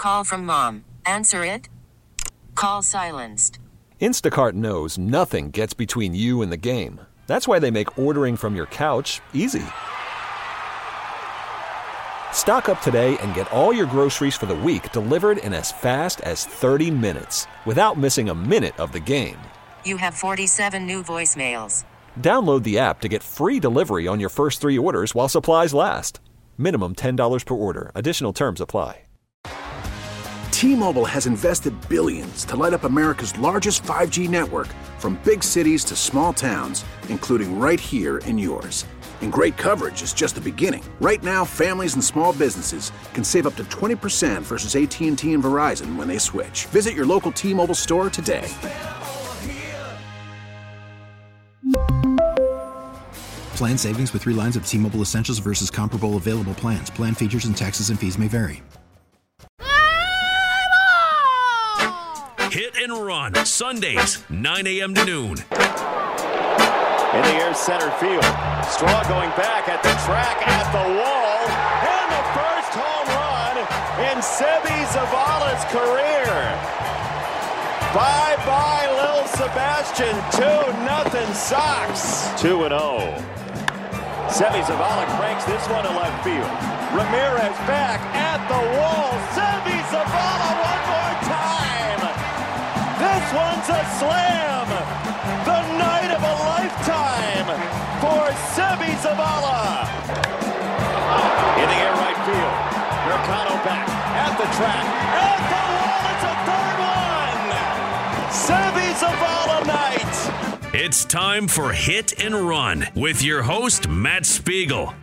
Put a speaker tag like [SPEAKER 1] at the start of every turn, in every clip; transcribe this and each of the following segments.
[SPEAKER 1] Call from mom. Answer it. Call silenced.
[SPEAKER 2] Instacart knows nothing gets between you and the game. That's why they make ordering from your couch easy. Stock up today and get all your groceries for the week delivered in as fast as 30 minutes without missing a minute of the game.
[SPEAKER 1] You have 47 new voicemails.
[SPEAKER 2] Download the app to get free delivery on your first 3 orders while supplies last. Minimum $10 per order. Additional terms apply.
[SPEAKER 3] T-Mobile has invested billions to light up America's largest 5G network, from big cities to small towns, including right here in yours. And great coverage is just the beginning. Right now, families and small businesses can save up to 20% versus AT&T and Verizon when they switch. Visit your local T-Mobile store today.
[SPEAKER 4] Plan savings with 3 lines of T-Mobile Essentials versus comparable available plans. Plan features and taxes and fees may vary.
[SPEAKER 5] Hit and Run, Sundays, 9 a.m. to noon.
[SPEAKER 6] In the air, center field. Straw going back at the track, at the wall. And the first home run in Seby Zavala's career. Bye-bye, Lil Sebastian. 2-0 Sox. 2-0. Seby Zavala cranks this one to left field. Ramirez back at the wall. Seby Zavala one more time. This one's a slam. The night of a lifetime for Seby Zavala. In the air, right field. Mercado back at the track. At the wall, it's a third one. Seby Zavala night.
[SPEAKER 5] It's time for Hit and Run with your host, Matt Spiegel.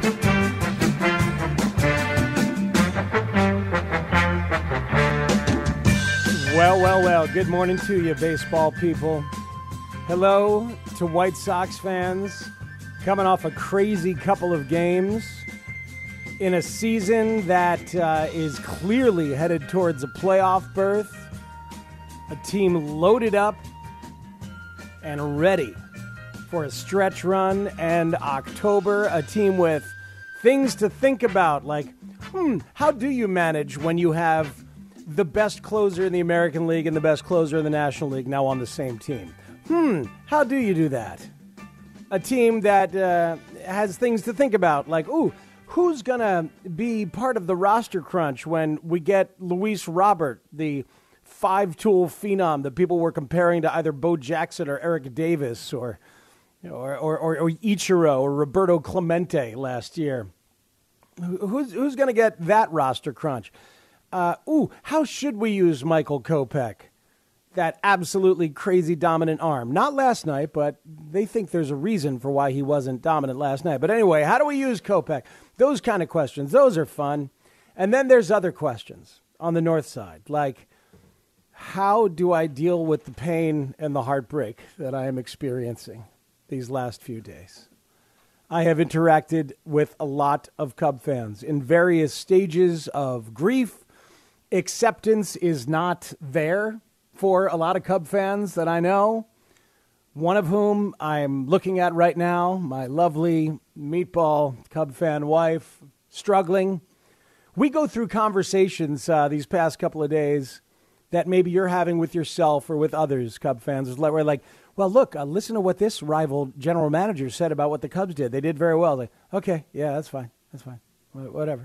[SPEAKER 7] Well, good morning to you, baseball people. Hello to White Sox fans coming off a crazy couple of games in a season that is clearly headed towards a playoff berth. A team loaded up and ready for a stretch run and October. A team with things to think about, like, how do you manage when you have the best closer in the American League and the best closer in the National League now on the same team? How do you do that? A team that has things to think about, like, who's going to be part of the roster crunch when we get Luis Robert, the 5-tool phenom that people were comparing to either Bo Jackson or Eric Davis or Ichiro or Roberto Clemente last year? Who's going to get that roster crunch? How should we use Michael Kopech? That absolutely crazy dominant arm. Not last night, but they think there's a reason for why he wasn't dominant last night. But anyway, how do we use Kopech? Those kind of questions, those are fun. And then there's other questions on the north side, like, how do I deal with the pain and the heartbreak that I am experiencing these last few days? I have interacted with a lot of Cub fans in various stages of grief. Acceptance is not there for a lot of Cub fans that I know, one of whom I'm looking at right now, my lovely meatball Cub fan wife, struggling. We go through conversations these past couple of days that maybe you're having with yourself or with others, Cub fans. We're like, well, look, listen to what this rival general manager said about what the Cubs did. They did very well. Like, okay, yeah, that's fine. Whatever.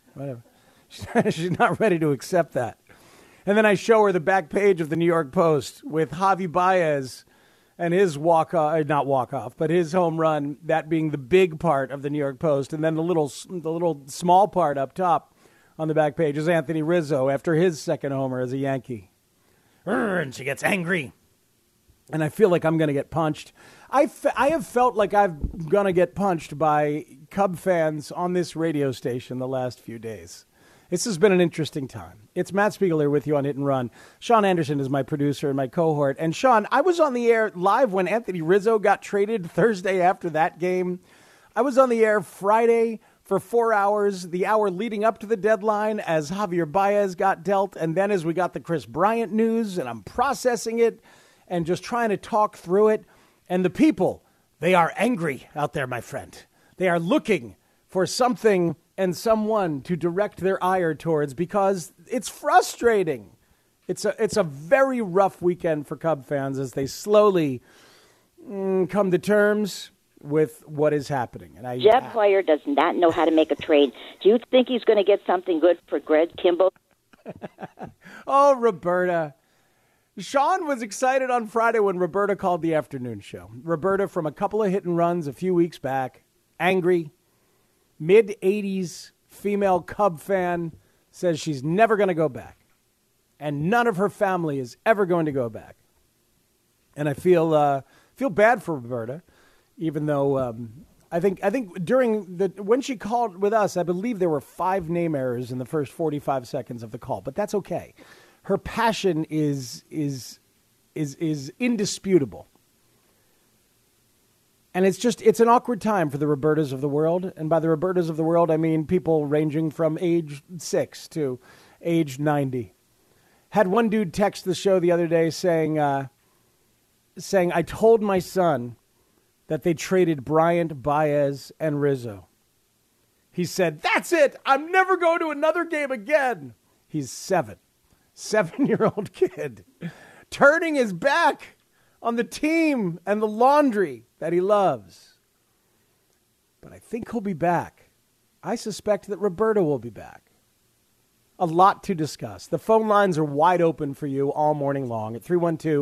[SPEAKER 7] She's not ready to accept that. And then I show her the back page of the New York Post with Javi Baez and his not walk-off, but his home run, that being the big part of the New York Post. And then the little small part up top on the back page is Anthony Rizzo after his second homer as a Yankee. And she gets angry. And I feel like I'm going to get punched. I have felt like I'm going to get punched by Cub fans on this radio station the last few days. This has been an interesting time. It's Matt Spiegel here with you on Hit and Run. Sean Anderson is my producer and my cohort. And Sean, I was on the air live when Anthony Rizzo got traded Thursday after that game. I was on the air Friday for 4 hours, the hour leading up to the deadline as Javier Baez got dealt. And then as we got the Chris Bryant news, and I'm processing it and just trying to talk through it. And the people, they are angry out there, my friend. They are looking for something and someone to direct their ire towards because it's frustrating. It's a very rough weekend for Cub fans as they slowly come to terms with what is happening. And
[SPEAKER 8] Jed Hoyer does not know how to make a trade. Do you think he's going to get something good for Greg Kimball?
[SPEAKER 7] Oh, Roberta. Sean was excited on Friday when Roberta called the afternoon show. Roberta from a couple of hit and runs a few weeks back, angry, mid-80s female Cub fan, says she's never going to go back. And none of her family is ever going to go back. And I feel bad for Roberta, even though I think during when she called with us, I believe there were 5 name errors in the first 45 seconds of the call, but that's okay. Her passion is indisputable. And it's an awkward time for the Robertas of the world. And by the Robertas of the world, I mean people ranging from age 6 to age 90. Had one dude text the show the other day saying, I told my son that they traded Bryant, Baez, and Rizzo. He said, that's it. I'm never going to another game again. He's 7. 7-year-old kid turning his back on the team and the laundry that he loves. But I think he'll be back. I suspect that Roberta will be back. A lot to discuss. The phone lines are wide open for you all morning long at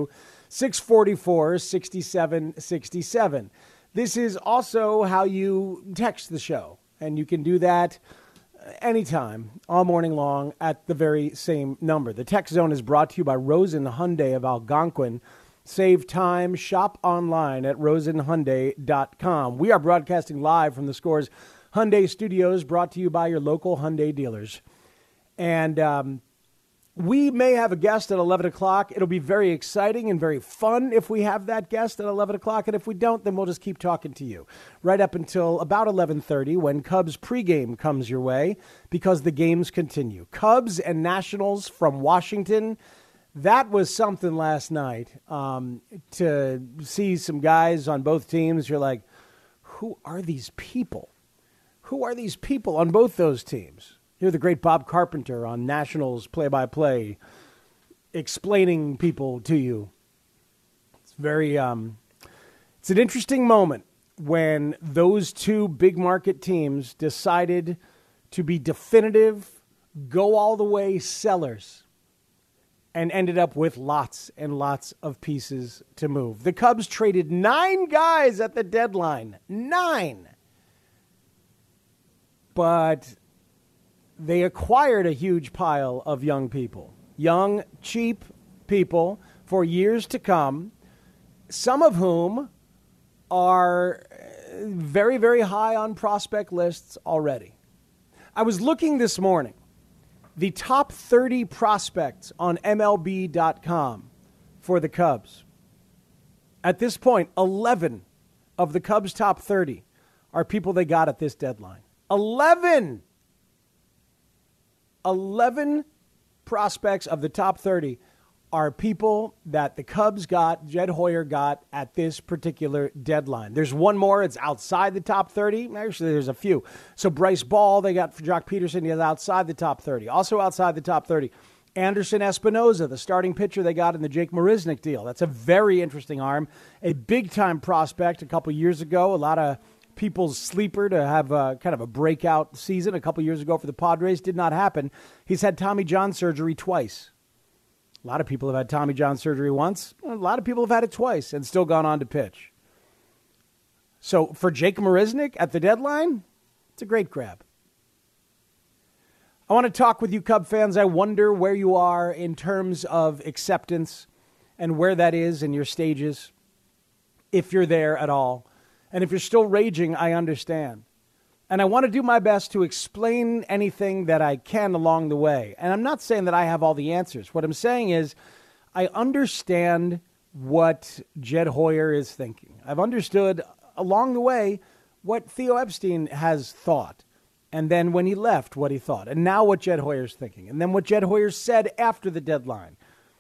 [SPEAKER 7] 312-644-6767. This is also how you text the show, and you can do that anytime, all morning long, at the very same number. The text zone is brought to you by Rosen Hyundai of Algonquin. Save time, shop online at rosenhyundai.com. We are broadcasting live from the Scores Hyundai Studios, brought to you by your local Hyundai dealers. And we may have a guest at 11 o'clock. It'll be very exciting and very fun if we have that guest at 11 o'clock. And if we don't, then we'll just keep talking to you right up until about 11:30 when Cubs pregame comes your way, because the games continue. Cubs and Nationals from Washington. That was something last night to see some guys on both teams. You're like, who are these people? Who are these people on both those teams? Hear the great Bob Carpenter on Nationals play-by-play explaining people to you. It's very, it's an interesting moment when those two big market teams decided to be definitive, go all the way sellers, and ended up with lots and lots of pieces to move. The Cubs traded 9 guys at the deadline. 9. But they acquired a huge pile of young people, young, cheap people for years to come, some of whom are very, very high on prospect lists already. I was looking this morning, the top 30 prospects on MLB.com for the Cubs. At this point, 11 of the Cubs' top 30 are people they got at this deadline. 11 prospects of the top 30 are people that the Cubs got, Jed Hoyer got at this particular deadline. There's one more. It's outside the top 30. Actually, there's a few. So Bryce Ball, they got for Jock Peterson. He's outside the top 30. Also outside the top 30, Anderson Espinoza, the starting pitcher they got in the Jake Marisnick deal. That's a very interesting arm. A big-time prospect a couple years ago. A lot of people's sleeper to have kind of a breakout season a couple years ago for the Padres. Did not happen. He's had Tommy John surgery twice. A lot of people have had Tommy John surgery once. A lot of people have had it twice and still gone on to pitch. So for Jake Marisnick at the deadline, it's a great grab. I want to talk with you Cub fans. I wonder where you are in terms of acceptance and where that is in your stages, if you're there at all. And if you're still raging, I understand. And I want to do my best to explain anything that I can along the way. And I'm not saying that I have all the answers. What I'm saying is I understand what Jed Hoyer is thinking. I've understood along the way what Theo Epstein has thought. And then when he left, what he thought. And now what Jed Hoyer's thinking. And then what Jed Hoyer said after the deadline.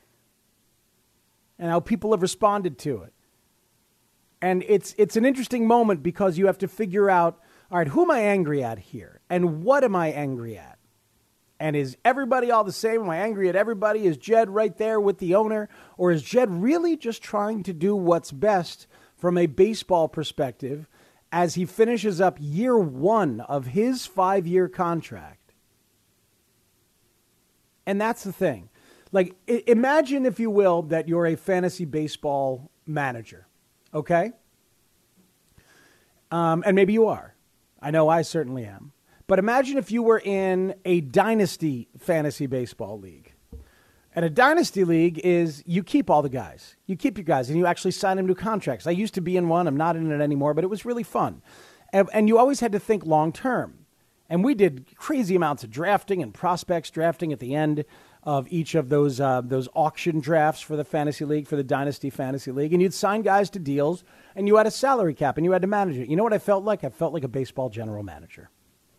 [SPEAKER 7] And how people have responded to it. And it's an interesting moment because you have to figure out, all right, who am I angry at here? And what am I angry at? And is everybody all the same? Am I angry at everybody? Is Jed right there with the owner? Or is Jed really just trying to do what's best from a baseball perspective as he finishes up year one of his 5-year contract? And that's the thing. Like, imagine, if you will, that you're a fantasy baseball manager, okay? And maybe you are. I know I certainly am. But imagine if you were in a dynasty fantasy baseball league. And a dynasty league is you keep all the guys. You keep your guys and you actually sign them to contracts. I used to be in one. I'm not in it anymore, but it was really fun. And you always had to think long term. And we did crazy amounts of drafting and prospects drafting at the end of each of those auction drafts for the fantasy league, for the dynasty fantasy league. And you'd sign guys to deals and you had a salary cap and you had to manage it. You know what I felt like? I felt like a baseball general manager.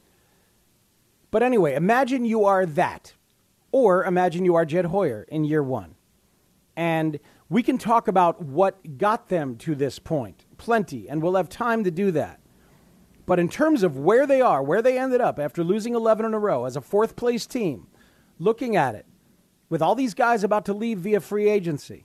[SPEAKER 7] But anyway, imagine you are that. Or imagine you are Jed Hoyer in year one. And we can talk about what got them to this point. Plenty. And we'll have time to do that. But in terms of where they are, where they ended up after losing 11 in a row as a fourth place team, looking at it, with all these guys about to leave via free agency,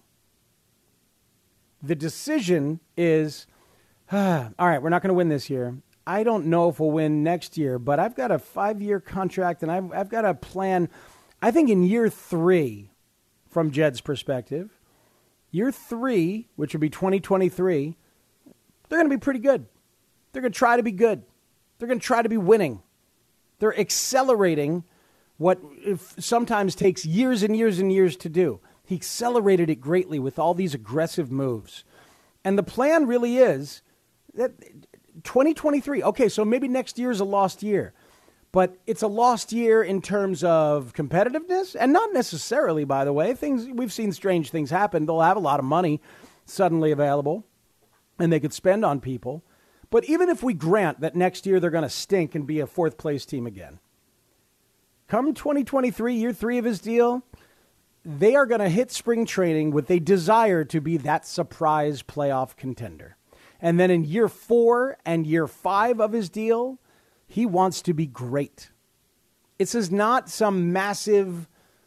[SPEAKER 7] the decision is, all right, we're not going to win this year. I don't know if we'll win next year, but I've got a 5-year contract and I've got a plan. I think in year 3, from Jed's perspective, year 3, which would be 2023, they're going to be pretty good. They're going to try to be good. They're going to try to be winning. They're accelerating what sometimes takes years and years and years to do. He accelerated it greatly with all these aggressive moves. And the plan really is that 2023, okay, so maybe next year is a lost year, but it's a lost year in terms of competitiveness, and not necessarily, by the way. We've seen strange things happen. They'll have a lot of money suddenly available, and they could spend on people. But even if we grant that next year they're going to stink and be a fourth-place team again, come 2023, year 3 of his deal, they are going to hit spring training with a desire to be that surprise playoff contender. And then in year 4 and year 5 of his deal, he wants to be great. This is not some massive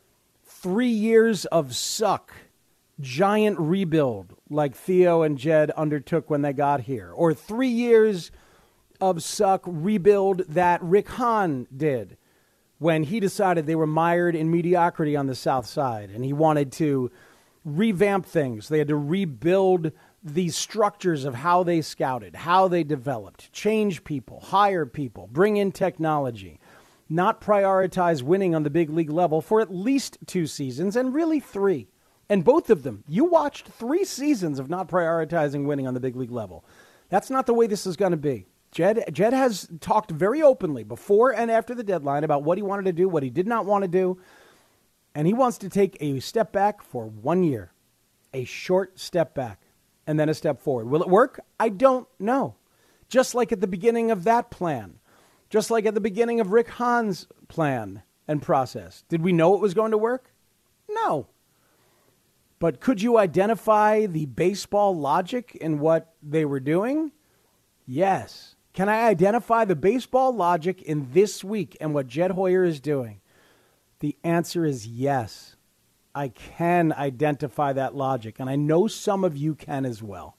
[SPEAKER 7] 3 years of suck, giant rebuild like Theo and Jed undertook when they got here, or 3 years of suck rebuild that Rick Hahn did when he decided they were mired in mediocrity on the South Side and he wanted to revamp things. They had to rebuild these structures of how they scouted, how they developed, change people, hire people, bring in technology, not prioritize winning on the big league level for at least 2 seasons and really 3. And both of them, you watched 3 seasons of not prioritizing winning on the big league level. That's not the way this is going to be. Jed has talked very openly before and after the deadline about what he wanted to do, what he did not want to do. And he wants to take a step back for 1 year, a short step back, and then a step forward. Will it work? I don't know. Just like at the beginning of that plan, just like at the beginning of Rick Hahn's plan and process. Did we know it was going to work? No. But could you identify the baseball logic in what they were doing? Yes. Can I identify the baseball logic in this week and what Jed Hoyer is doing? The answer is yes. I can identify that logic, and I know some of you can as well.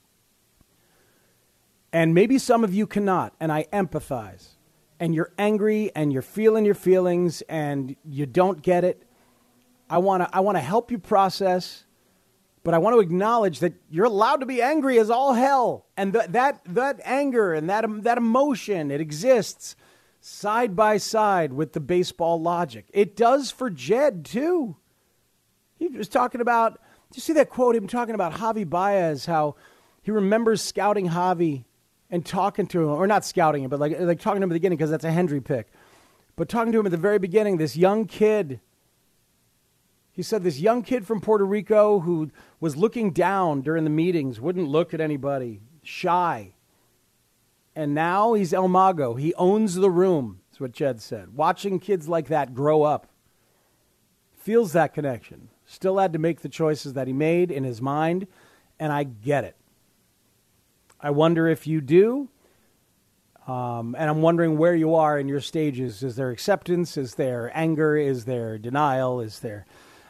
[SPEAKER 7] And maybe some of you cannot, and I empathize. And you're angry, and you're feeling your feelings, and you don't get it. I want to help you process, but I want to acknowledge that you're allowed to be angry as all hell. And that anger and that emotion, it exists side by side with the baseball logic. It does for Jed, too. He was talking about, did you see that quote? Him talking about Javi Baez, how he remembers scouting Javi and talking to him, or not scouting him, but like talking to him at the beginning because that's a Hendry pick. But talking to him at the very beginning, this young kid. He said this young kid from Puerto Rico who was looking down during the meetings, wouldn't look at anybody, shy. And now he's El Mago. He owns the room, is what Jed said. Watching kids like that grow up. Feels that connection. Still had to make the choices that he made in his mind, and I get it. I wonder if you do. And I'm wondering where you are in your stages. Is there acceptance? Is there anger? Is there denial? Is there,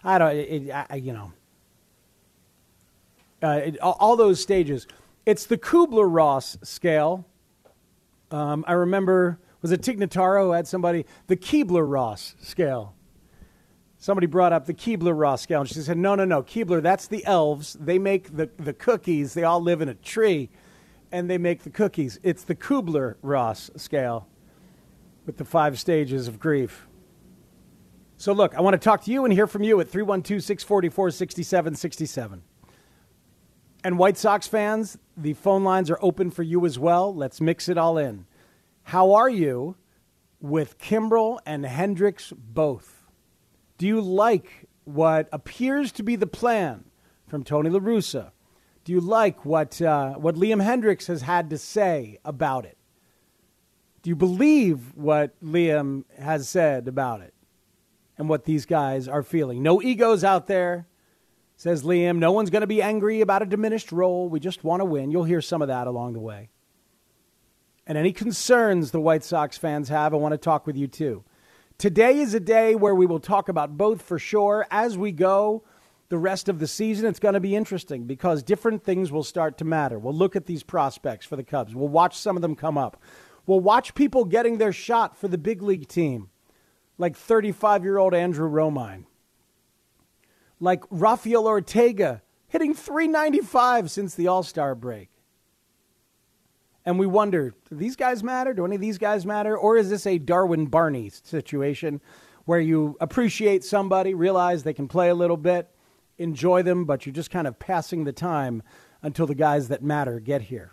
[SPEAKER 7] all those stages. It's the Kubler-Ross scale. I remember, was it Tig Notaro who had somebody, the Keebler-Ross scale. Somebody brought up the Keebler-Ross scale, and she said, no, Keebler, that's the elves. They make the cookies. They all live in a tree, and they make the cookies. It's the Kubler-Ross scale with the 5 stages of grief. So, look, I want to talk to you and hear from you at 312-644-6767. And White Sox fans, the phone lines are open for you as well. Let's mix it all in. How are you with Kimbrel and Hendricks both? Do you like what appears to be the plan from Tony La Russa? Do you like what Liam Hendricks has had to say about it? Do you believe what Liam has said about it and what these guys are feeling? No egos out there, says Liam. No one's going to be angry about a diminished role. We just want to win. You'll hear some of that along the way. And any concerns the White Sox fans have, I want to talk with you too. Today is a day where we will talk about both for sure. As we go the rest of the season, it's going to be interesting because different things will start to matter. We'll look at these prospects for the Cubs. We'll watch some of them come up. We'll watch people getting their shot for the big league team, like 35-year-old Andrew Romine, like Rafael Ortega hitting .395 since the All-Star break. And we wonder, do these guys matter? Do any of these guys matter? Or is this a Darwin Barney situation where you appreciate somebody, realize they can play a little bit, enjoy them, but you're just kind of passing the time until the guys that matter get here?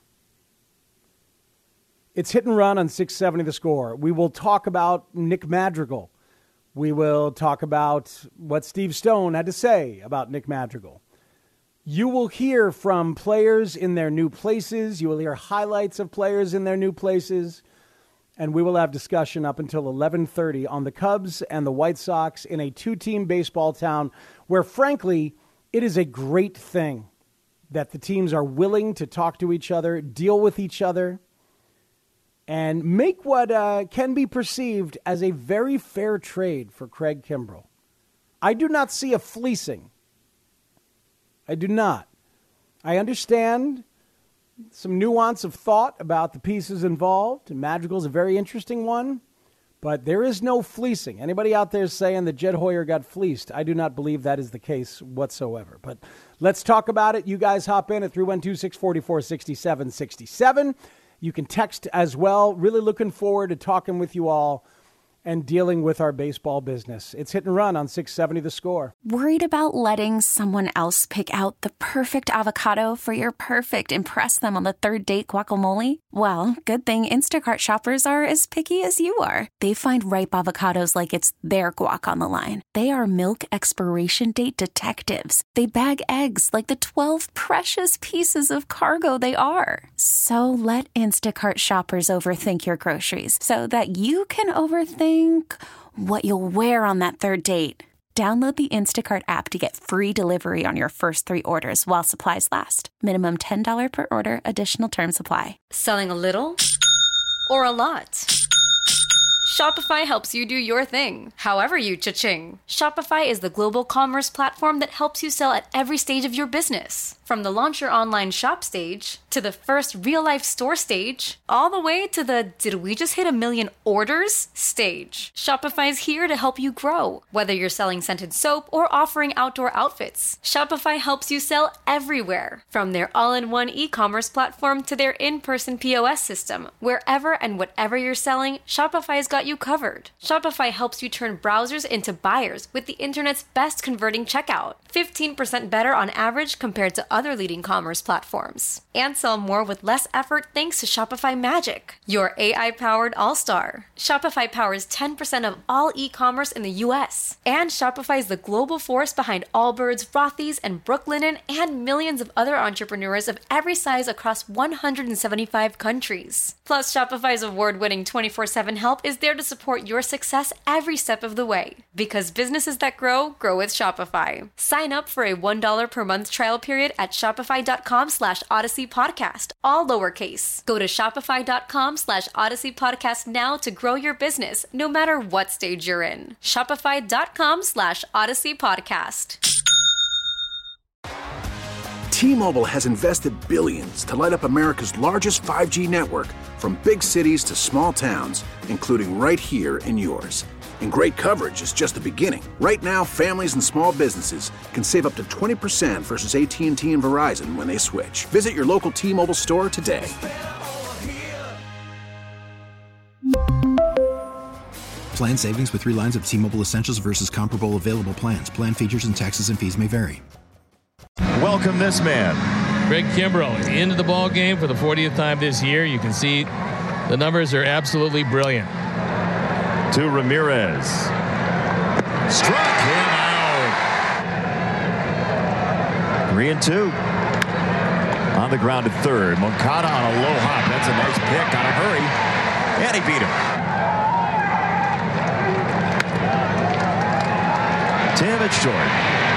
[SPEAKER 7] It's Hit and Run on 670 The Score. We will talk about Nick Madrigal. We will talk about what Steve Stone had to say about Nick Madrigal. You will hear from players in their new places. You will hear highlights of players in their new places. And we will have discussion up until 11:30 on the Cubs and the White Sox in a 2-team baseball town where, frankly, it is a great thing that the teams are willing to talk to each other, deal with each other, and make what can be perceived as a very fair trade for Craig Kimbrel. I do not see a fleecing. I do not. I understand some nuance of thought about the pieces involved. Madrigal's a very interesting one, but there is no fleecing. Anybody out there saying that Jed Hoyer got fleeced, I do not believe that is the case whatsoever. But let's talk about it. You guys hop in at 312-644-6767. You can text as well. Really looking forward to talking with you all and dealing with our baseball business. It's Hit and Run on 670 The Score.
[SPEAKER 9] Worried about letting someone else pick out the perfect avocado for your perfect impress them on the third date guacamole? Well, good thing Instacart shoppers are as picky as you are. They find ripe avocados like it's their guac on the line. They are milk expiration date detectives. They bag eggs like the 12 precious pieces of cargo they are. So let Instacart shoppers overthink your groceries so that you can overthink what you'll wear on that third date. Download the Instacart app to get free delivery on your first 3 orders while supplies last. Minimum $10 per order. Additional terms apply.
[SPEAKER 10] Selling a little or a lot? Shopify helps you do your thing, however you cha-ching. Shopify is the global commerce platform that helps you sell at every stage of your business. From the launch your online shop stage, to the first real-life store stage, all the way to the did we just hit 1 million orders stage. Shopify is here to help you grow. Whether you're selling scented soap or offering outdoor outfits, Shopify helps you sell everywhere. From their all-in-one e-commerce platform to their in-person POS system. Wherever and whatever you're selling, Shopify's got you covered. Shopify helps you turn browsers into buyers with the internet's best converting checkout. 15% better on average compared to other leading commerce platforms. And sell more with less effort thanks to Shopify Magic, your AI-powered all-star. Shopify powers 10% of all e-commerce in the U.S. And Shopify is the global force behind Allbirds, Rothy's, and Brooklinen, and millions of other entrepreneurs of every size across 175 countries. Plus, Shopify's award-winning 24/7 help is there to support your success every step of the way. Because businesses that grow, grow with Shopify. Sign up for a $1 per month trial period at shopify.com/Odyssey Podcast, all lowercase. Go to shopify.com/Odyssey Podcast now to grow your business, no matter what stage you're in. Shopify.com/Odyssey Podcast.
[SPEAKER 3] T-Mobile has invested billions to light up America's largest 5G network, from big cities to small towns, including right here in yours. And great coverage is just the beginning. Right now, families and small businesses can save up to 20% versus AT&T and Verizon when they switch. Visit your local T-Mobile store today.
[SPEAKER 4] Plan savings with 3 lines of T-Mobile Essentials versus comparable available plans. Plan features and taxes and fees may vary.
[SPEAKER 6] Welcome this man.
[SPEAKER 11] Craig Kimbrell into the ball game for the 40th time this year. You can see the numbers are absolutely brilliant.
[SPEAKER 6] To Ramirez. Struck him out. 3-2. On the ground at third. Moncada on a low hop. That's a nice pick on a hurry. And he beat him. Tim at short.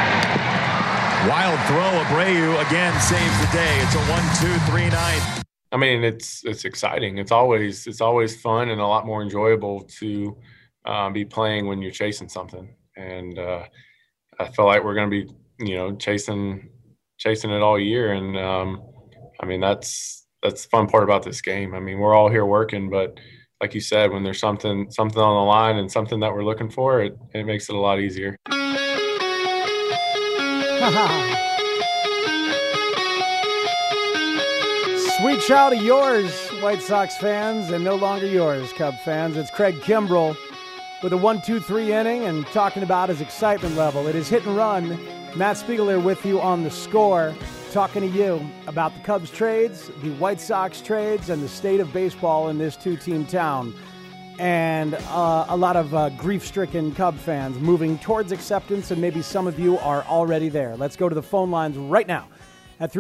[SPEAKER 6] Wild throw. Abreu again saves the day. It's a 1-2-3-9.
[SPEAKER 12] I mean, it's exciting. It's always fun and a lot more enjoyable to be playing when you're chasing something. And I feel like we're going to be, chasing it all year. And I mean, that's the fun part about this game. I mean, we're all here working, but like you said, when there's something on the line and something that we're looking for, it makes it a lot easier.
[SPEAKER 7] Sweet shout of yours, White Sox fans, and no longer yours, Cub fans. It's Craig Kimbrell with a 1-2-3 inning and talking about his excitement level. It is Hit and Run. Matt Spiegel here with you on The Score, talking to you about the Cubs trades, the White Sox trades, and the state of baseball in this two-team town. And a lot of grief-stricken Cub fans moving towards acceptance, and maybe some of you are already there. Let's go to the phone lines right now at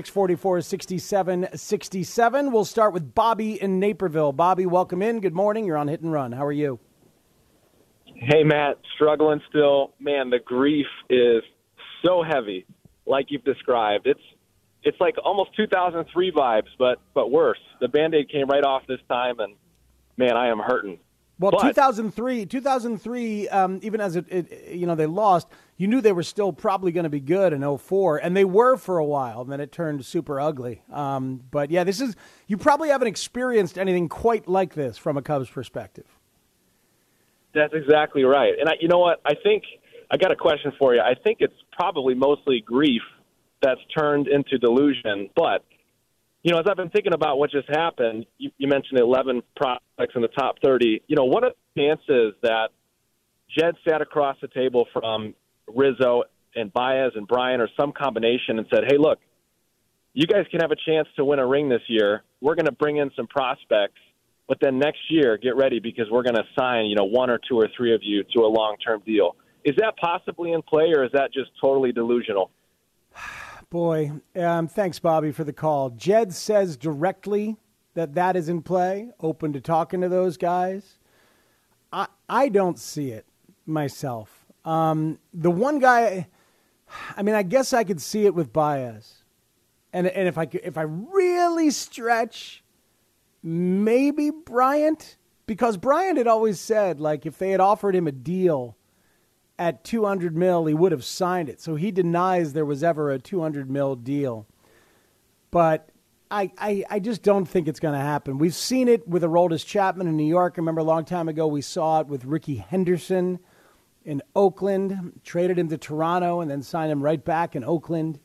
[SPEAKER 7] 312-644-6767. We'll start with Bobby in Naperville. Bobby, welcome in. Good morning. You're on Hit and Run. How are you?
[SPEAKER 13] Hey, Matt. Struggling still. Man, the grief is so heavy, like you've described. It's like almost 2003 vibes, but worse. The Band-Aid came right off this time, and man, I am hurting.
[SPEAKER 7] Well, 2003, even as they lost, you knew they were still probably going to be good in 2004, and they were for a while, and then it turned super ugly. But yeah, you probably haven't experienced anything quite like this from a Cubs perspective.
[SPEAKER 13] That's exactly right. And you know what? I think I got a question for you. I think it's probably mostly grief that's turned into delusion, but as I've been thinking about what just happened, you mentioned 11 prospects in the top 30. What are the chances that Jed sat across the table from Rizzo and Baez and Bryant or some combination and said, hey, look, you guys can have a chance to win a ring this year. We're going to bring in some prospects, but then next year, get ready because we're going to sign, 1 or 2 or 3 of you to a long-term deal. Is that possibly in play, or is that just totally delusional?
[SPEAKER 7] Boy, thanks, Bobby, for the call. Jed says directly that is in play, open to talking to those guys. I don't see it myself. The one guy, I guess I could see it with Baez. And if I really stretch, maybe Bryant, because Bryant had always said, like, if they had offered him a deal at $200 million, he would have signed it. So he denies there was ever a $200 million deal. But I just don't think it's going to happen. We've seen it with Aroldis Chapman in New York. I remember a long time ago we saw it with Ricky Henderson in Oakland, traded him to Toronto and then signed him right back in Oakland.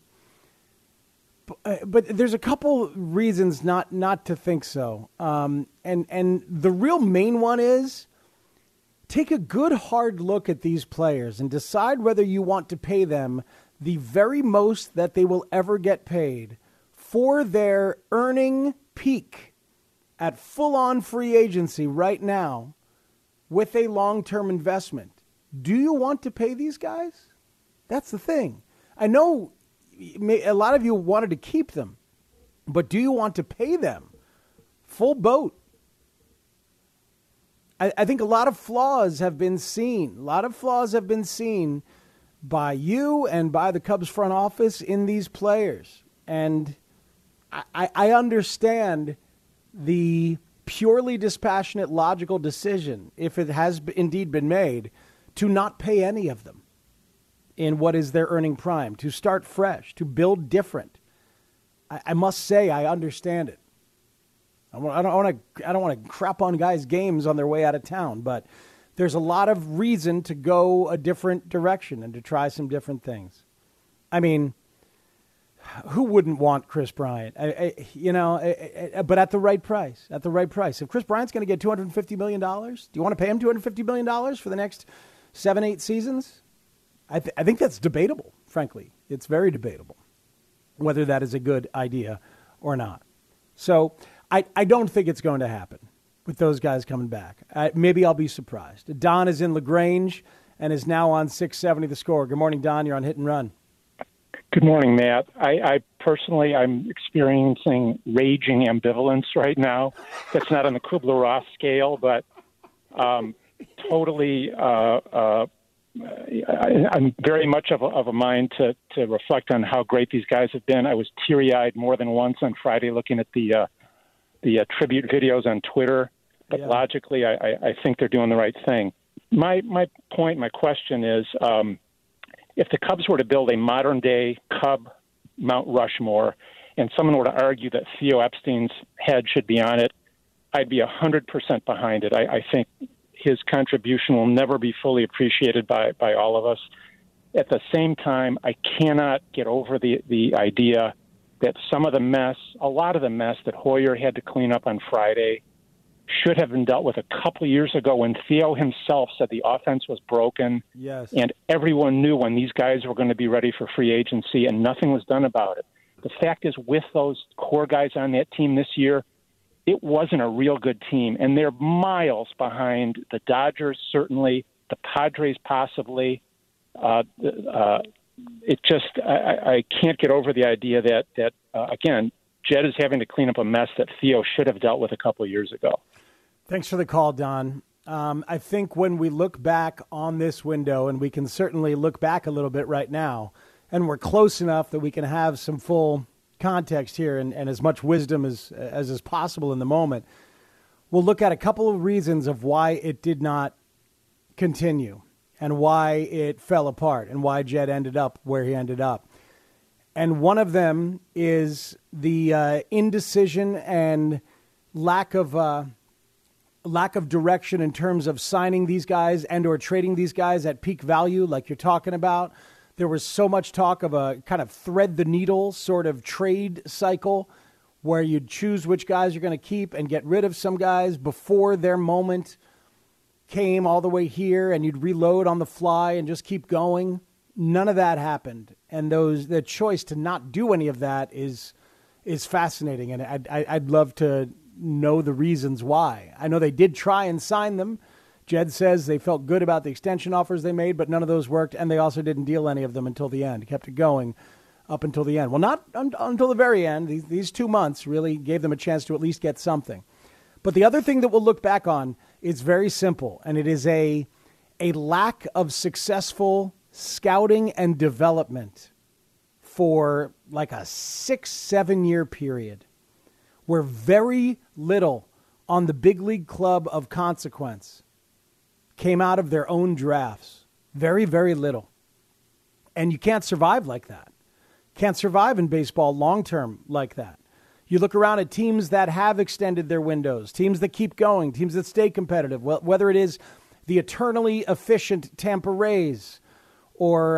[SPEAKER 7] But there's a couple reasons not to think so. And the real main one is, take a good hard look at these players and decide whether you want to pay them the very most that they will ever get paid for their earning peak at full-on free agency right now with a long-term investment. Do you want to pay these guys? That's the thing. I know a lot of you wanted to keep them, but do you want to pay them full boat? I think a lot of flaws have been seen. A lot of flaws have been seen by you and by the Cubs front office in these players. And I understand the purely dispassionate, logical decision, if it has indeed been made, to not pay any of them in what is their earning prime, to start fresh, to build different. I must say I understand it. I don't want to crap on guys' games on their way out of town, but there's a lot of reason to go a different direction and to try some different things. I mean, who wouldn't want Chris Bryant? But at the right price. At the right price. If Chris Bryant's going to get $250 million, do you want to pay him $250 million for the next 7-8 seasons? I think that's debatable, frankly. It's very debatable whether that is a good idea or not. So I don't think it's going to happen with those guys coming back. Maybe I'll be surprised. Don is in LaGrange and is now on 670 The Score. Good morning, Don. You're on Hit and Run.
[SPEAKER 14] Good morning, Matt. I personally, I'm experiencing raging ambivalence right now. That's not on the Kubler-Ross scale, but totally I'm very much of a mind to reflect on how great these guys have been. I was teary-eyed more than once on Friday looking at the tribute videos on Twitter, but logically, I think they're doing the right thing. My question is, if the Cubs were to build a modern-day Cub Mount Rushmore, and someone were to argue that Theo Epstein's head should be on it, I'd be 100% behind it. I think his contribution will never be fully appreciated by all of us. At the same time, I cannot get over the idea that a lot of the mess that Hoyer had to clean up on Friday should have been dealt with a couple of years ago when Theo himself said the offense was broken.
[SPEAKER 7] Yes.
[SPEAKER 14] And everyone knew when these guys were going to be ready for free agency, and nothing was done about it. The fact is, with those core guys on that team this year, it wasn't a real good team, and they're miles behind the Dodgers, certainly, the Padres possibly. I can't get over the idea that again, Jed is having to clean up a mess that Theo should have dealt with a couple of years ago.
[SPEAKER 7] Thanks for the call, Don. I think when we look back on this window, and we can certainly look back a little bit right now, and we're close enough that we can have some full context here and as much wisdom as is possible in the moment, we'll look at a couple of reasons of why it did not continue and why it fell apart and why Jed ended up where he ended up. And one of them is the indecision and lack of direction in terms of signing these guys and or trading these guys at peak value like you're talking about. There was so much talk of a kind of thread the needle sort of trade cycle where you'd choose which guys you're going to keep and get rid of some guys before their moment came all the way here, and you'd reload on the fly and just keep going. None of that happened. And the choice to not do any of that is fascinating. And I'd love to know the reasons why. I know they did try and sign them. Jed says they felt good about the extension offers they made, but none of those worked, and they also didn't deal any of them until the end. Kept it going up until the end. Well, not until the very end. These 2 months really gave them a chance to at least get something. But the other thing that we'll look back on is very simple, and it is a lack of successful scouting and development for like a 6-7 year period where very little on the big league club of consequence came out of their own drafts. Very, very little. And you can't survive like that. Can't survive in baseball long-term like that. You look around at teams that have extended their windows, teams that keep going, teams that stay competitive, whether it is the eternally efficient Tampa Rays or,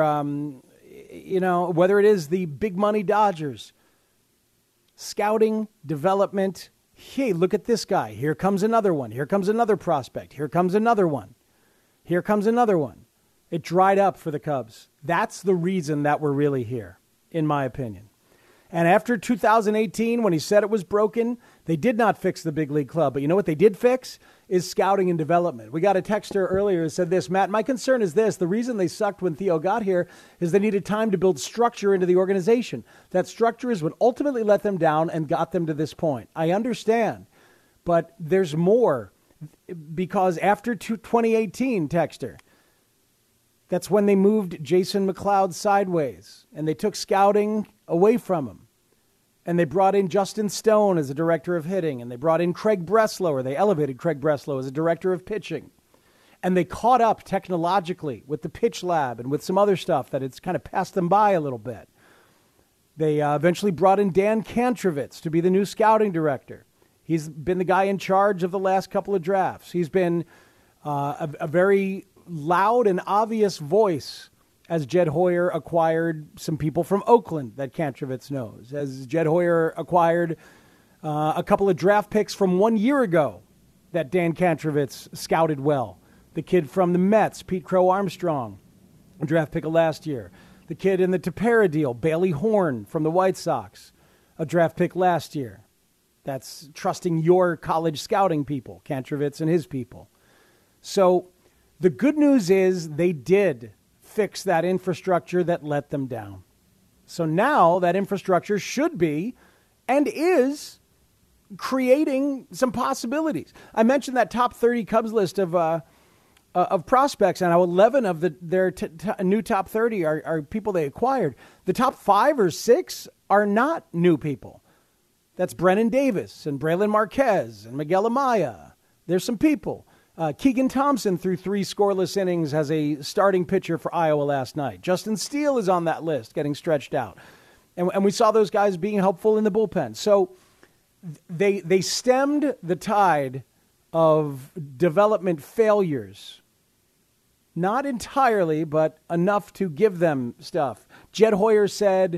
[SPEAKER 7] whether it is the big money Dodgers. Scouting, development. Hey, look at this guy. Here comes another one. Here comes another prospect. Here comes another one. Here comes another one. It dried up for the Cubs. That's the reason that we're really here, in my opinion. And after 2018, when he said it was broken, they did not fix the big league club. But you know what they did fix is scouting and development. We got a texter earlier who said this, Matt, my concern is this. The reason they sucked when Theo got here is they needed time to build structure into the organization. That structure is what ultimately let them down and got them to this point. I understand, but there's more because after 2018, Texter, that's when they moved Jason McLeod sideways, and they took scouting away from him. And they brought in Justin Stone as a director of hitting, and they brought in Craig Breslow, or they elevated Craig Breslow as a director of pitching. And they caught up technologically with the pitch lab and with some other stuff that it's kind of passed them by a little bit. They eventually brought in Dan Kantrovitz to be the new scouting director. He's been the guy in charge of the last couple of drafts. He's been a very loud and obvious voice as Jed Hoyer acquired some people from Oakland that Kantrovitz knows, as Jed Hoyer acquired a couple of draft picks from 1 year ago that Dan Kantrovitz scouted well. The kid from the Mets, Pete Crow Armstrong, a draft pick of last year. The kid in the Tepera deal, Bailey Horn from the White Sox, a draft pick last year. That's trusting your college scouting people, Kantrovitz and his people. So the good news is they did fix that infrastructure that let them down. So now that infrastructure should be and is creating some possibilities. I mentioned that top 30 Cubs list of prospects, and how 11 of their new top 30 are people they acquired. The top 5 or 6 are not new people. That's Brennan Davis and Braylon Marquez and Miguel Amaya. There's some people. Keegan Thompson threw 3 scoreless innings as a starting pitcher for Iowa last night. Justin Steele is on that list, getting stretched out. And we saw those guys being helpful in the bullpen. So they stemmed the tide of development failures. Not entirely, but enough to give them stuff. Jed Hoyer said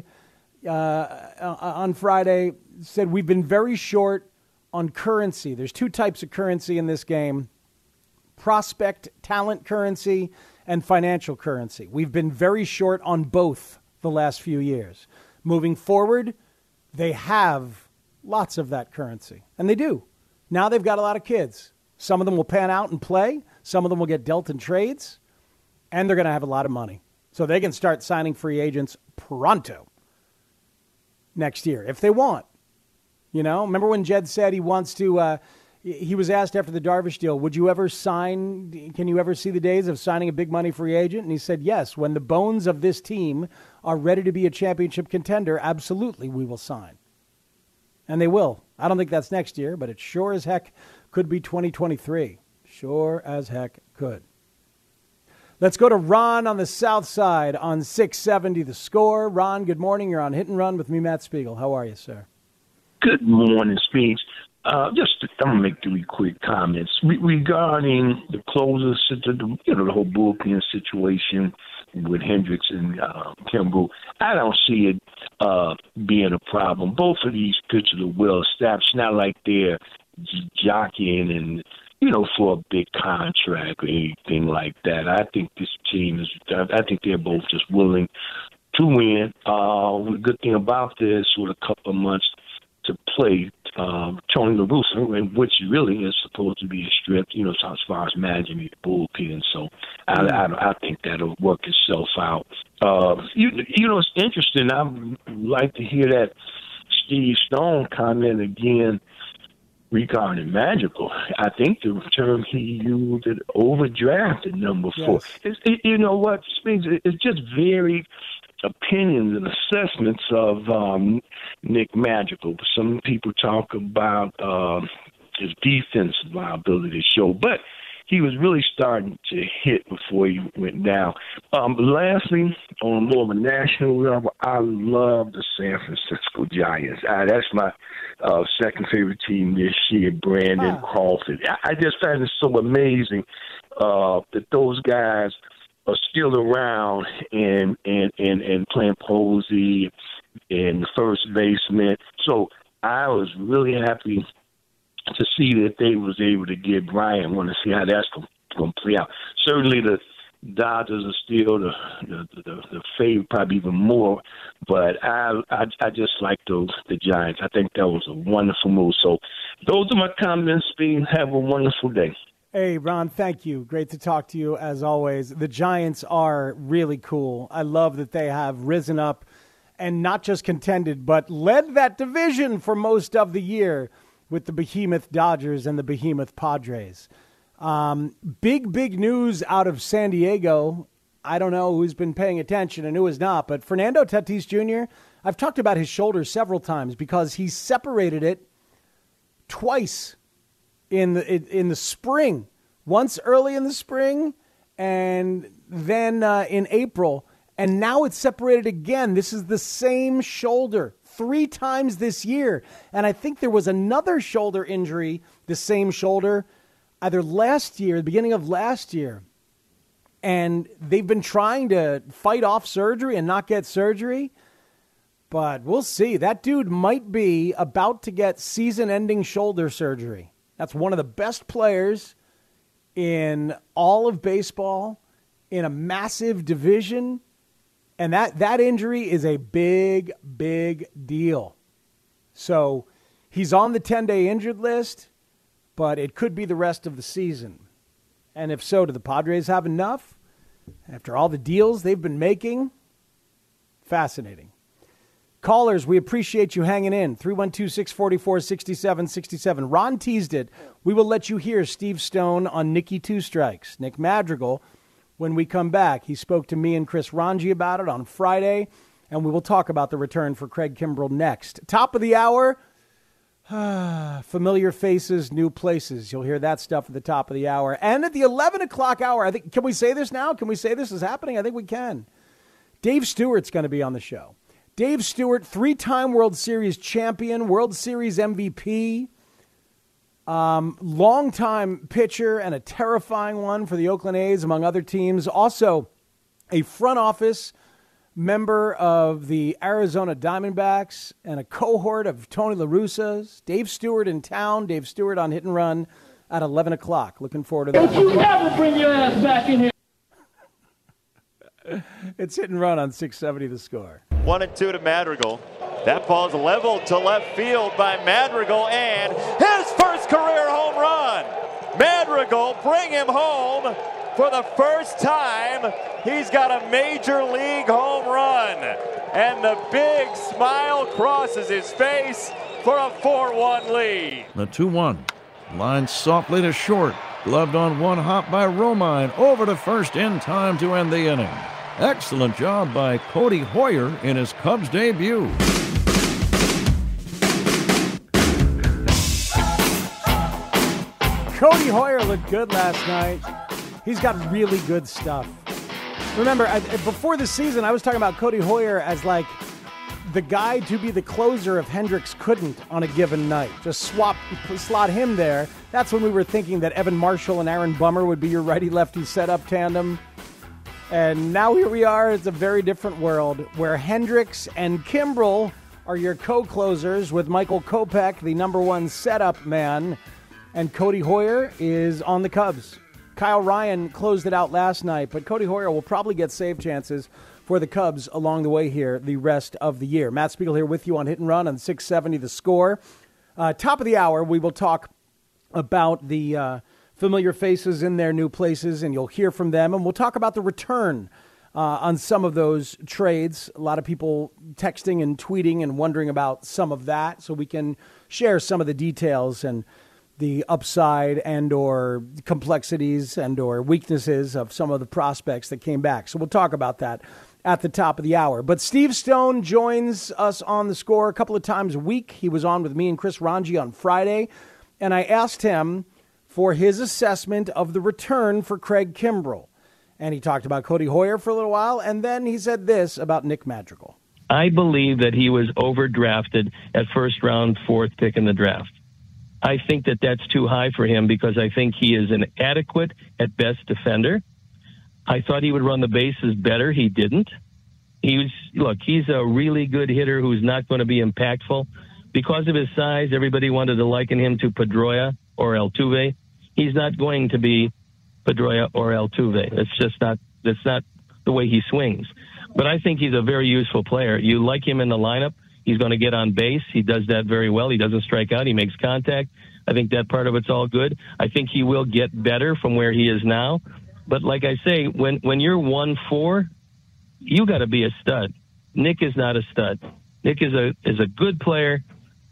[SPEAKER 7] on Friday, we've been very short on currency. There's 2 types of currency in this game: prospect talent currency and financial currency. We've been very short on both the last few years. Moving forward, they have lots of that currency, and they do. Now they've got a lot of kids. Some of them will pan out and play. Some of them will get dealt in trades. And they're going to have a lot of money. So they can start signing free agents pronto next year if they want. You know, remember when Jed said he wants to, he was asked after the Darvish deal, would you ever sign, can you ever see the days of signing a big money free agent? And he said, yes, when the bones of this team are ready to be a championship contender, absolutely we will sign. And they will. I don't think that's next year, but it sure as heck could be 2023. Sure as heck could. Let's go to Ron on the south side on 670 The Score. Ron, good morning. You're on Hit and Run with me, Matt Spiegel. How are you, sir?
[SPEAKER 15] Good morning, Speeds. I'm going to make 3 quick comments regarding the closers, the whole bullpen situation with Hendricks and Kimbrel. I don't see it being a problem. Both of these pitchers are well established. It's not like they're jockeying and for a big contract or anything like that. I think this team I think they're both just willing to win. The good thing about this, with a couple of months to play, Tony La Russa, which really is supposed to be a strip, as far as managing the bullpen. So I think that'll work itself out. It's interesting. I would like to hear that Steve Stone comment again regarding Magical. I think the term he used, overdrafted number 4. Yes. You know what, it's just very opinions and assessments of Nick Magical. Some people talk about his defensive liability show, but he was really starting to hit before he went down. Lastly, on more of a national level, I love the San Francisco Giants. That's my second favorite team this year, Brandon Crawford. I just find it so amazing that those guys are still around and playing Posey and the first baseman. So I was really happy to see that they was able to get Brian. I want to see how that's going to play out. Certainly the Dodgers are still the favorite, probably even more. But I just like the Giants. I think that was a wonderful move. So those are my comments. Have a wonderful day.
[SPEAKER 7] Hey, Ron, thank you. Great to talk to you as always. The Giants are really cool. I love that they have risen up and not just contended, but led that division for most of the year. with the behemoth Dodgers and the behemoth Padres. Big news out of San Diego. I don't know who's been paying attention and who is not, but Fernando Tatis Jr., I've talked about his shoulder several times because he separated it twice in the spring. Once early in the spring and then in April. And now it's separated again. This is the same shoulder 3 times this year. And I think there was another shoulder injury, the same shoulder, either last year, the beginning of last year. And they've been trying to fight off surgery and not get surgery. But we'll see. That dude might be about to get season-ending shoulder surgery. That's one of the best players in all of baseball, in a massive division. And that injury is a big deal. So he's on the 10-day injured list, but it could be the rest of the season. And if so, do the Padres have enough? After all the deals they've been making? Fascinating. Callers, we appreciate you hanging in. 312-644-6767. Ron teased it. We will let you hear Steve Stone on Nicky Two Strikes. Nick Madrigal, when we come back, he spoke to me and Chris Ranji about it on Friday, and we will talk about the return for Craig Kimbrell next. Top of the hour, familiar faces, new places. You'll hear that stuff at the top of the hour. And at the 11 o'clock hour, I think, can we say this now? Can we say this is happening? I think we can. Dave Stewart's going to be on the show. Dave Stewart, 3-time World Series champion, World Series MVP, longtime pitcher and a terrifying one for the Oakland A's, among other teams. Also a front office member of the Arizona Diamondbacks and a cohort of Tony La Russa's. Dave Stewart in town. Dave Stewart on Hit and Run at 11 o'clock. Looking forward to that.
[SPEAKER 16] Don't you ever bring your ass back in here.
[SPEAKER 7] It's Hit and Run on 670 The Score.
[SPEAKER 6] 1-2 to Madrigal. That ball's leveled to left field by Madrigal, and his first career home run. Madrigal, bring him home for the first time. He's got a major league home run, and the big smile crosses his face for a 4-1 lead.
[SPEAKER 17] The 2-1. Line softly to short. Gloved on one hop by Romine. Over to first in time to end the inning. Excellent job by Cody Hoyer in his Cubs debut.
[SPEAKER 7] Cody Hoyer looked good last night. He's got really good stuff. Remember, before the season, I was talking about Cody Hoyer as like the guy to be the closer if Hendricks couldn't on a given night. Just slot him there. That's when we were thinking that Evan Marshall and Aaron Bummer would be your righty-lefty setup tandem. And now here we are. It's a very different world where Hendricks and Kimbrell are your co-closers with Michael Kopech, the number one setup man, and Cody Hoyer is on the Cubs. Kyle Ryan closed it out last night, but Cody Hoyer will probably get save chances for the Cubs along the way here the rest of the year. Matt Spiegel here with you on Hit and Run on 670 The Score. Top of the hour, we will talk about the familiar faces in their new places, and you'll hear from them. And we'll talk about the return on some of those trades. A lot of people texting and tweeting and wondering about some of that, so we can share some of the details and the upside and or complexities and or weaknesses of some of the prospects that came back. So we'll talk about that at the top of the hour. But Steve Stone joins us on The Score a couple of times a week. He was on with me and Chris Ranji on Friday, and I asked him for his assessment of the return for Craig Kimbrell. And he talked about Cody Hoyer for a little while, and then he said this about Nick Madrigal.
[SPEAKER 18] I believe that he was overdrafted at first round, 4th pick in the draft. I think that that's too high for him because I think he is an adequate, at best, defender. I thought he would run the bases better. He didn't. He's a really good hitter who's not going to be impactful. Because of his size, everybody wanted to liken him to Pedroia or Altuve. He's not going to be Pedroia or Altuve. That's not the way he swings. But I think he's a very useful player. You like him in the lineup. He's going to get on base. He does that very well. He doesn't strike out. He makes contact. I think that part of it's all good. I think he will get better from where he is now. But like I say, when you're 1-4, you got to be a stud. Nick is not a stud. Nick is a good player,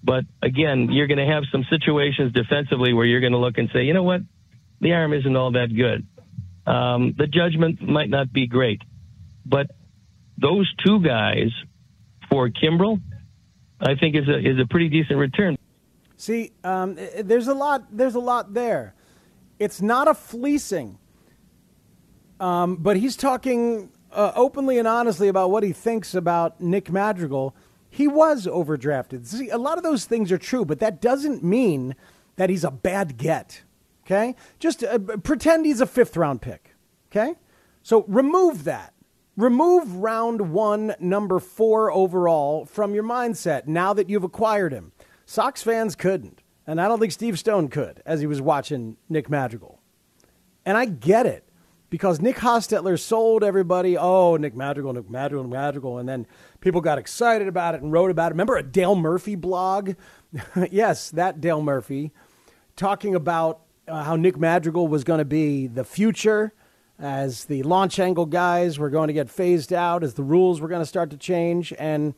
[SPEAKER 18] But again, you're going to have some situations defensively where you're going to look and say, you know what, the arm isn't all that good. The judgment might not be great, but those two guys for Kimbrel, I think is a pretty decent return.
[SPEAKER 7] See, there's a lot there. It's not a fleecing, but he's talking openly and honestly about what he thinks about Nick Madrigal. He was overdrafted. See, a lot of those things are true, but that doesn't mean that he's a bad get, okay? Just pretend he's a fifth-round pick, okay? So remove that. Remove round 1, number 4 overall from your mindset now that you've acquired him. Sox fans couldn't, and I don't think Steve Stone could as he was watching Nick Madrigal. And I get it. Because Nick Hostetler sold everybody, Nick Madrigal, and then people got excited about it and wrote about it. Remember a Dale Murphy blog? Yes, that Dale Murphy, talking about how Nick Madrigal was going to be the future as the launch angle guys were going to get phased out, as the rules were going to start to change. And,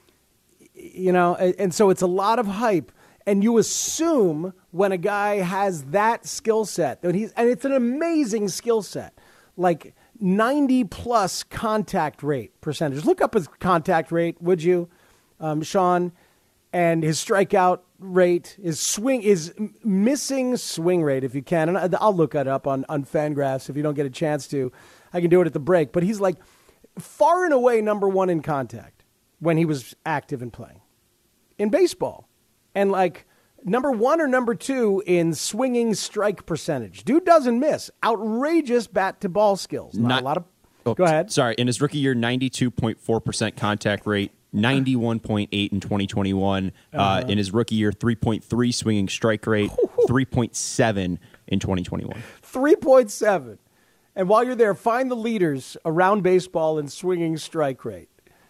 [SPEAKER 7] and so it's a lot of hype. And you assume when a guy has that skill set, and it's an amazing skill set, like 90-plus contact rate percentage. Look up his contact rate, would you, Sean? And his strikeout rate, his missing swing rate, if you can. And I'll look it up on Fangraphs if you don't get a chance to. I can do it at the break. But he's like far and away number 1 in contact when he was active and playing in baseball. And like number 1 or number 2 in swinging strike percentage. Dude doesn't miss. Outrageous bat to ball skills. Not a lot of. Go ahead.
[SPEAKER 19] Sorry. In his rookie year, 92.4% contact rate, 91.8 in 2021. In his rookie year, 3.3 swinging strike rate, 3.7 in 2021.
[SPEAKER 7] 3.7. And while you're there, find the leaders around baseball in swinging strike rate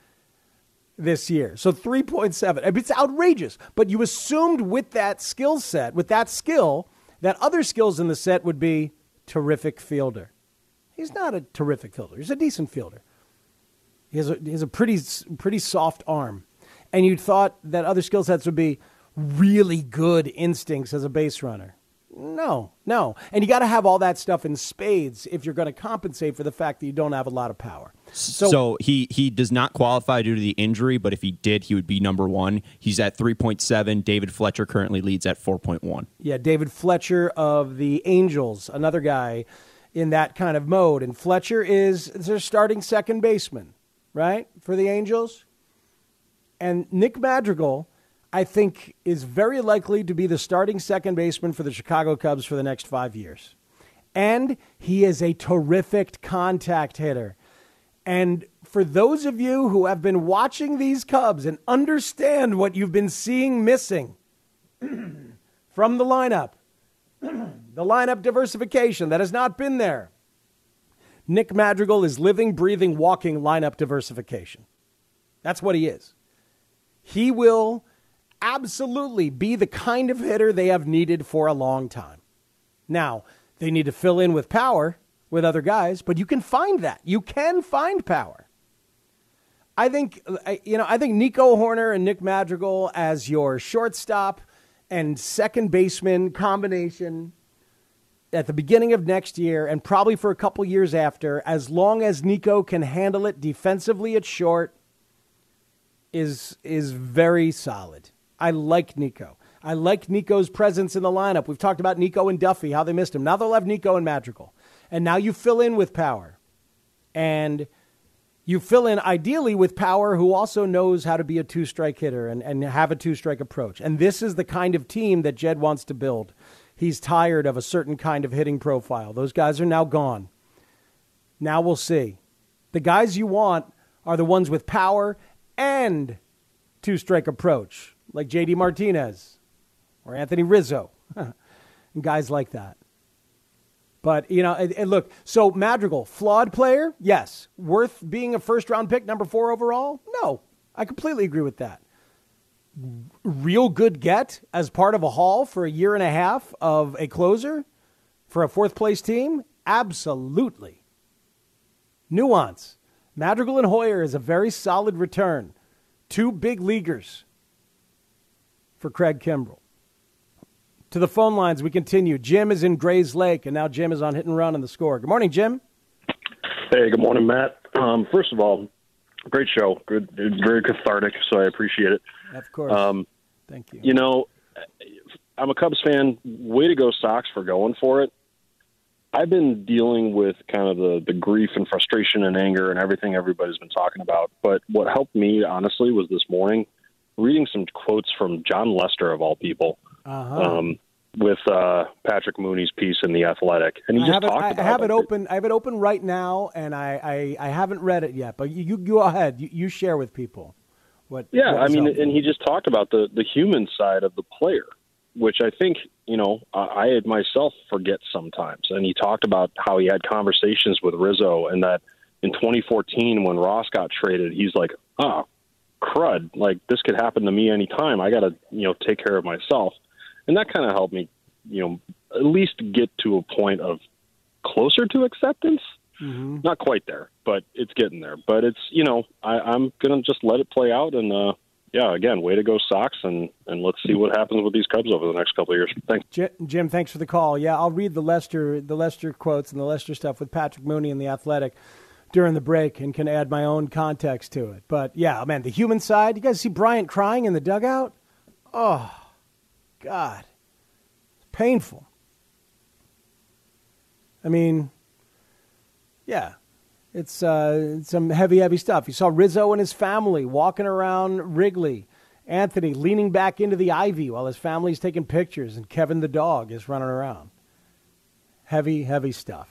[SPEAKER 7] this year. So 3.7. It's outrageous. But you assumed with that skill set, with that skill, that other skills in the set would be terrific fielder. He's not a terrific fielder. He's a decent fielder. He has a pretty soft arm. And you thought that other skill sets would be really good instincts as a base runner. No. And you got to have all that stuff in spades if you're going to compensate for the fact that you don't have a lot of power.
[SPEAKER 19] So he does not qualify due to the injury, but if he did, he would be number 1. He's at 3.7. David Fletcher currently leads at 4.1.
[SPEAKER 7] Yeah, David Fletcher of the Angels, another guy in that kind of mode. And Fletcher is their starting second baseman, right, for the Angels. And Nick Madrigal, I think, is very likely to be the starting second baseman for the Chicago Cubs for the next 5 years. And he is a terrific contact hitter. And for those of you who have been watching these Cubs and understand what you've been seeing missing from the lineup diversification that has not been there, Nick Madrigal is living, breathing, walking lineup diversification. That's what he is. He will absolutely be the kind of hitter they have needed for a long time. Now, they need to fill in with power with other guys, but you can find that. You can find power. I think Nico Hoerner and Nick Madrigal as your shortstop and second baseman combination at the beginning of next year and probably for a couple years after, as long as Nico can handle it defensively at short, is very solid. I like Nico. I like Nico's presence in the lineup. We've talked about Nico and Duffy, how they missed him. Now they'll have Nico and Madrigal. And now you fill in with power. And you fill in ideally with power who also knows how to be a two-strike hitter and have a two-strike approach. And this is the kind of team that Jed wants to build. He's tired of a certain kind of hitting profile. Those guys are now gone. Now we'll see. The guys you want are the ones with power and two-strike approach, like J.D. Martinez or Anthony Rizzo, and guys like that. But, and look, so Madrigal, flawed player? Yes. Worth being a first-round pick, number 4 overall? No. I completely agree with that. Real good get as part of a haul for a year and a half of a closer for a fourth-place team? Absolutely. Nuance. Madrigal and Hoyer is a very solid return. 2 big leaguers for Craig Kimbrell. To the phone lines, we continue. Jim is in Grays Lake, and now Jim is on Hit and Run on the Score. Good morning, Jim.
[SPEAKER 20] Hey, good morning, Matt. First of all, great show. Good, very cathartic, so I appreciate it.
[SPEAKER 7] Of course. Thank you.
[SPEAKER 20] You know, I'm a Cubs fan. Way to go, Sox, for going for it. I've been dealing with kind of the grief and frustration and anger and everything everybody's been talking about. But what helped me, honestly, was this morning reading some quotes from John Lester, of all people, with Patrick Mooney's piece in The Athletic. And he just talked about it.
[SPEAKER 7] I have it open right now, and I haven't read it yet. But you go ahead. You share with people what.
[SPEAKER 20] Yeah,
[SPEAKER 7] what
[SPEAKER 20] and he just talked about the human side of the player, which I think, I myself forget sometimes. And he talked about how he had conversations with Rizzo, and that in 2014 when Ross got traded, he's like, crud, like this could happen to me anytime. I got to, take care of myself. And that kind of helped me, at least get to a point of closer to acceptance.
[SPEAKER 7] Mm-hmm.
[SPEAKER 20] Not quite there, but it's getting there. But it's, I'm going to just let it play out. And, again, way to go, Sox. And let's see what happens with these Cubs over the next couple of years. Thanks.
[SPEAKER 7] Jim, thanks for the call. Yeah, I'll read the Lester quotes and the Lester stuff with Patrick Mooney in The Athletic during the break and can add my own context to it. But, yeah, man, the human side. You guys see Bryant crying in the dugout? Oh, God. It's painful. I mean, yeah, it's some heavy stuff. You saw Rizzo and his family walking around Wrigley. Anthony leaning back into the ivy while his family's taking pictures, and Kevin the dog is running around. Heavy stuff.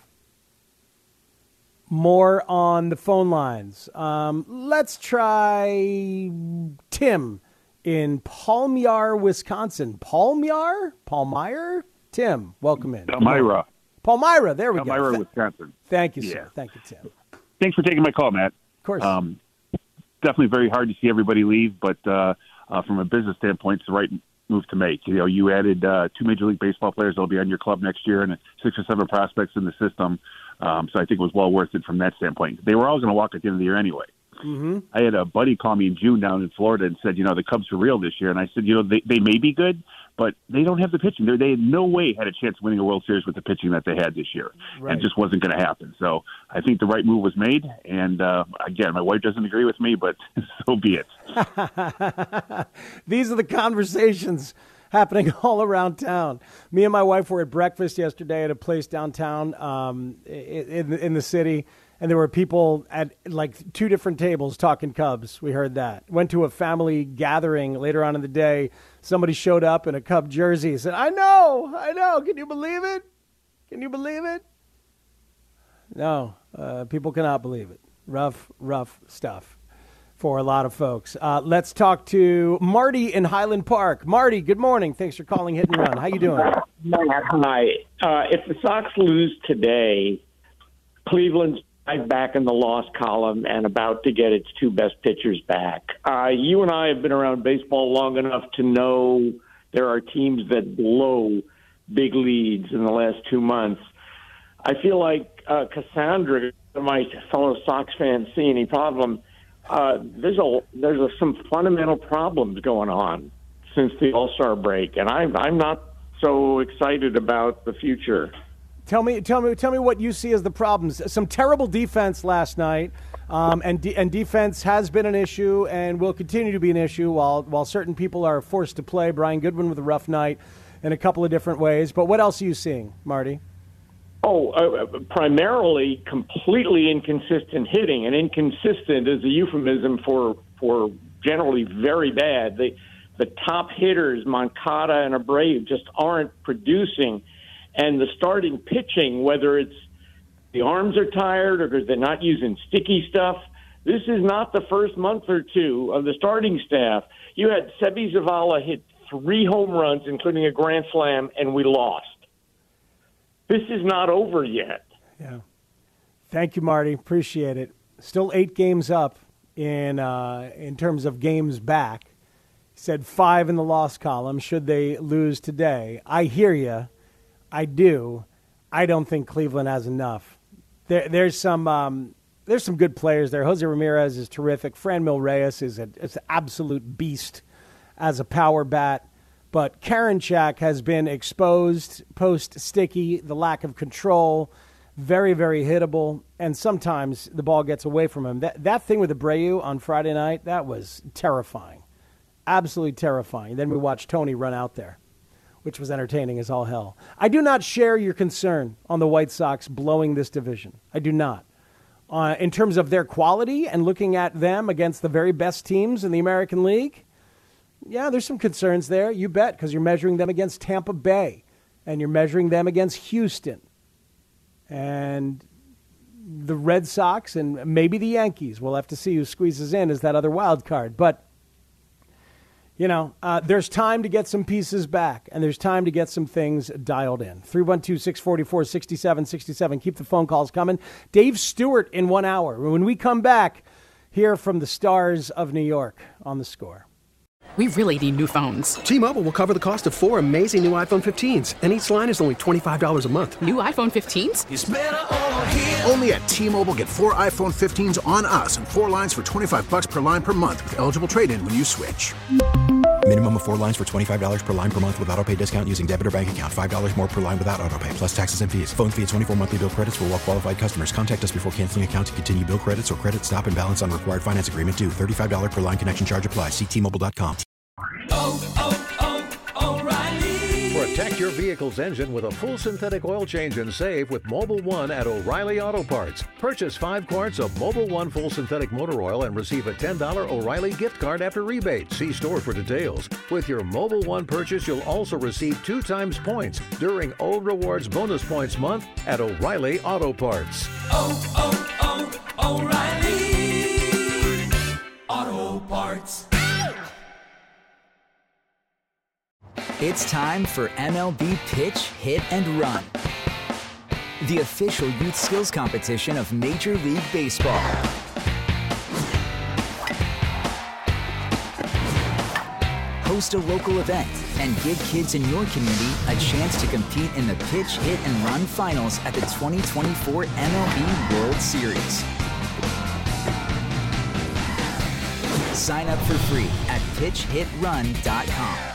[SPEAKER 7] More on the phone lines. Let's try Tim in Palmyra, Wisconsin. Palmyra? Tim, welcome in. Palmyra, there we go.
[SPEAKER 21] Palmyra, Wisconsin.
[SPEAKER 7] Thank you, sir. Thank you, Tim.
[SPEAKER 21] Thanks for taking my call, Matt.
[SPEAKER 7] Of course.
[SPEAKER 21] Definitely very hard to see everybody leave, but from a business standpoint, it's the right move to make. You added 2 Major League Baseball players that'll be on your club next year and 6 or 7 prospects in the system. So I think it was well worth it from that standpoint. They were all going to walk at the end of the year anyway.
[SPEAKER 7] Mm-hmm.
[SPEAKER 21] I had a buddy call me in June down in Florida and said, the Cubs are real this year. And I said, they may be good, but they don't have the pitching. They had no way had a chance of winning a World Series with the pitching that they had this year.
[SPEAKER 7] Right.
[SPEAKER 21] And it just wasn't going to happen. So I think the right move was made. And again, my wife doesn't agree with me, but so be it.
[SPEAKER 7] These are the conversations happening all around town. Me and my wife were at breakfast yesterday at a place downtown in the city. And there were people at like 2 different tables talking Cubs. We heard that. Went to a family gathering later on in the day. Somebody showed up in a Cub jersey. He said, I know. Can you believe it? No, people cannot believe it. Rough stuff for a lot of folks. Let's talk to Marty in Highland Park. Marty, good morning. Thanks for calling Hit and Run. How you doing?
[SPEAKER 22] Hi. If the Sox lose today, Cleveland's back in the loss column and about to get its 2 best pitchers back. You and I have been around baseball long enough to know there are teams that blow big leads in the last 2 months. I feel like Cassandra, my fellow Sox fans, see any problem. There's some fundamental problems going on since the All-Star break, and I'm not so excited about the future.
[SPEAKER 7] Tell me what you see as the problems. Some terrible defense last night, and defense has been an issue and will continue to be an issue while certain people are forced to play. Brian Goodwin with a rough night in a couple of different ways. But what else are you seeing, Marty?
[SPEAKER 22] Primarily completely inconsistent hitting, and inconsistent is a euphemism for generally very bad. The top hitters, Moncada and Abreu, just aren't producing. And the starting pitching, whether it's the arms are tired or because they're not using sticky stuff, this is not the first month or 2 of the starting staff. You had Seby Zavala hit 3 home runs, including a grand slam, and we lost. This is not over yet.
[SPEAKER 7] Yeah. Thank you, Marty. Appreciate it. Still 8 games up in terms of games back. He said 5 in the loss column should they lose today. I hear you. I do. I don't think Cleveland has enough. There's some good players there. Jose Ramirez is terrific. Franmil Reyes is an absolute beast as a power bat. But Karinchak has been exposed post-sticky, the lack of control, very, very hittable, and sometimes the ball gets away from him. That thing with Abreu on Friday night, that was terrifying, absolutely terrifying. Then we watched Tony run out there, which was entertaining as all hell. I do not share your concern on the White Sox blowing this division. I do not. In terms of their quality and looking at them against the very best teams in the American League, yeah, there's some concerns there. You bet, because you're measuring them against Tampa Bay, and you're measuring them against Houston, and the Red Sox, and maybe the Yankees. We'll have to see who squeezes in as that other wild card. But, you know, there's time to get some pieces back, and there's time to get some things dialed in. 312-644-6767. Keep the phone calls coming. Dave Stewart in 1 hour. When we come back, hear from the stars of New York on The Score.
[SPEAKER 1] We really need new phones.
[SPEAKER 2] T-Mobile will cover the cost of 4 amazing new iPhone 15s, and each line is only $25 a month.
[SPEAKER 1] New iPhone 15s?
[SPEAKER 3] It's better over here. Only at T-Mobile, get 4 iPhone 15s on us and 4 lines for $25 per line per month with eligible trade-in when you switch.
[SPEAKER 4] Minimum of 4 lines for $25 per line per month with autopay discount using debit or bank account. $5 more per line without autopay, plus taxes and fees. Phone fee at 24 monthly bill credits for well-qualified customers. Contact us before canceling account to continue bill credits or credit stop and balance on required finance agreement due. $35 per line connection charge applies. See T-Mobile.com.
[SPEAKER 23] O'Reilly. Protect your vehicle's engine with a full synthetic oil change and save with Mobil 1 at O'Reilly Auto Parts. Purchase 5 quarts of Mobil 1 full synthetic motor oil and receive a $10 O'Reilly gift card after rebate. See store for details. With your Mobil 1 purchase, you'll also receive 2 times points during O Rewards Bonus Points Month at O'Reilly Auto Parts.
[SPEAKER 24] O'Reilly Auto Parts.
[SPEAKER 25] It's time for MLB Pitch, Hit, and Run, the official youth skills competition of Major League Baseball. Host a local event and give kids in your community a chance to compete in the Pitch, Hit, and Run finals at the 2024 MLB World Series. Sign up for free at pitchhitrun.com.